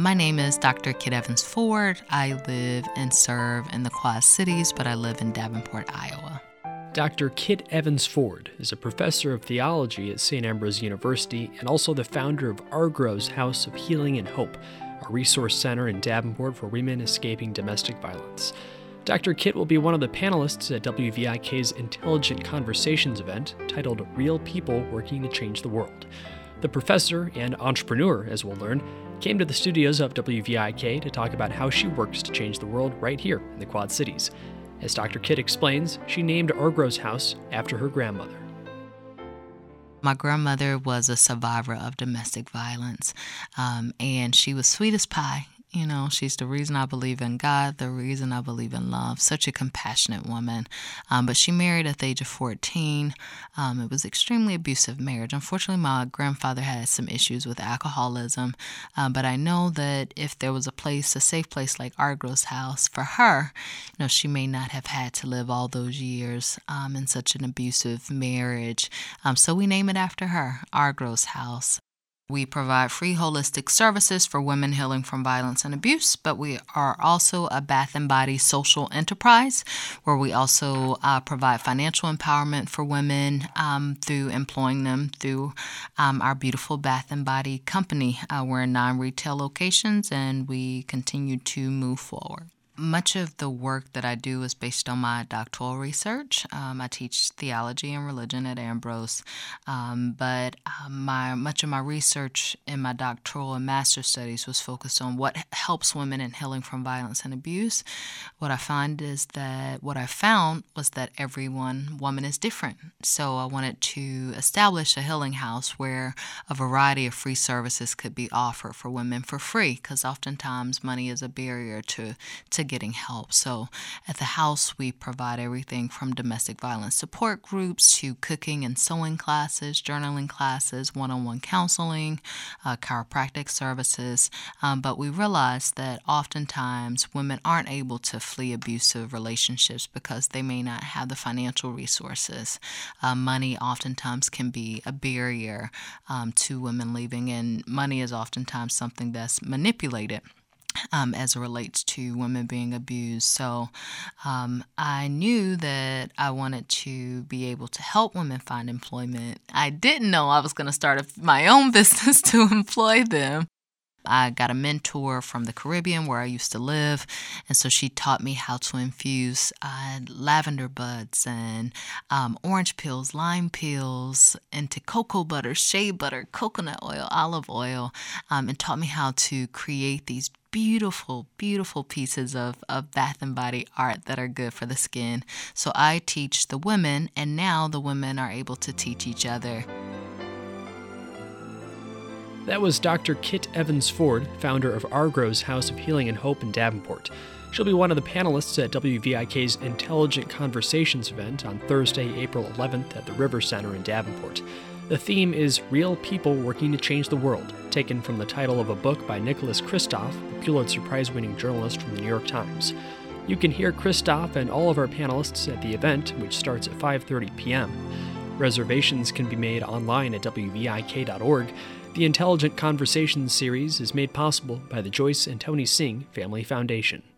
My name is Dr. Kit Evans Ford. I live and serve in the Quad Cities, but I live in Davenport, Iowa. Dr. Kit Evans Ford is a professor of theology at St. Ambrose University and also the founder of Argro's House of Healing and Hope, a resource center in Davenport for women escaping domestic violence. Dr. Kit will be one of the panelists at WVIK's Intelligent Conversations event titled Real People Working to Change the World. The professor and entrepreneur, as we'll learn, came to the studios of WVIK to talk about how she works to change the world right here in the Quad Cities. As Dr. Kit explains, she named Argro's House after her grandmother. My grandmother was a survivor of domestic violence, and she was sweet as pie. You know, she's the reason I believe in God, the reason I believe in love. Such a compassionate woman. But she married at the age of 14. It was extremely abusive marriage. Unfortunately, my grandfather had some issues with alcoholism. But I know that if there was a safe place like Argro's House for her, she may not have had to live all those years in such an abusive marriage. So we name it after her, Argro's House. We provide free holistic services for women healing from violence and abuse, but we are also a Bath and Body social enterprise where we also provide financial empowerment for women through employing them through our beautiful Bath and Body company. We're in 9 retail locations and we continue to move forward. Much of the work that I do is based on my doctoral research. I teach theology and religion at Ambrose, but much of my research in my doctoral and master's studies was focused on what helps women in healing from violence and abuse. What I found was that every woman is different. So I wanted to establish a healing house where a variety of free services could be offered for women for free, because oftentimes money is a barrier to getting help. So at the house, we provide everything from domestic violence support groups to cooking and sewing classes, journaling classes, one-on-one counseling, chiropractic services. But we realize that oftentimes women aren't able to flee abusive relationships because they may not have the financial resources. Money oftentimes can be a barrier to women leaving, and money is oftentimes something that's manipulated as it relates to women being abused. So I knew that I wanted to be able to help women find employment. I didn't know I was going to start my own business to employ them. I got a mentor from the Caribbean where I used to live, and so she taught me how to infuse lavender buds and orange peels, lime peels into cocoa butter, shea butter, coconut oil, olive oil, and taught me how to create these beautiful, beautiful pieces of Bath and Body art that are good for the skin. So I teach the women, and now the women are able to teach each other. That was Dr. Kit Evans Ford, founder of Argro's House of Healing and Hope in Davenport. She'll be one of the panelists at WVIK's Intelligent Conversations event on Thursday, April 11th at the River Center in Davenport. The theme is Real People Working to Change the World, taken from the title of a book by Nicholas Kristof, the Pulitzer Prize-winning journalist from the New York Times. You can hear Kristof and all of our panelists at the event, which starts at 5:30 p.m. Reservations can be made online at WVIK.org. The Intelligent Conversations series is made possible by the Joyce and Tony Singh Family Foundation.